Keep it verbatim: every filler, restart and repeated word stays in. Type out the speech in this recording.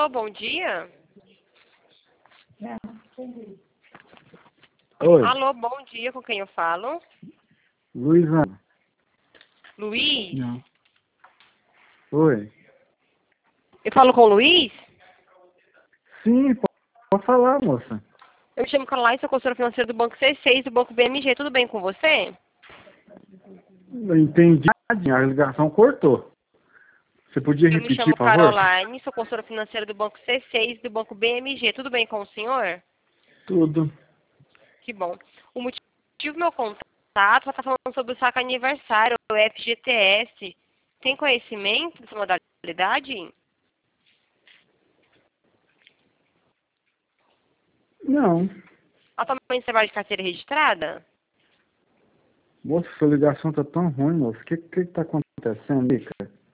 Alô, bom dia. Oi, Alô, bom dia, com quem eu falo? Luísa. Luiz? Não. Oi. Eu falo com o Luiz? Sim, po- pode falar, moça. Eu me chamo Caroline, sou consultora financeira do Banco C seis, do Banco B M G. Tudo bem com você? Eu entendi. A ligação cortou. Você podia Eu me repetir, chamo por favor? Caroline, sou consultora financeira do Banco C seis, do Banco B M G. Tudo bem com o senhor? Tudo. Que bom. O motivo do meu contato é estar falando sobre o saque aniversário, o F G T S. Tem conhecimento dessa modalidade? Não. Atualmente você trabalha de carteira registrada? Moça, sua ligação tá tão ruim, moça. O que que tá acontecendo aí, cara?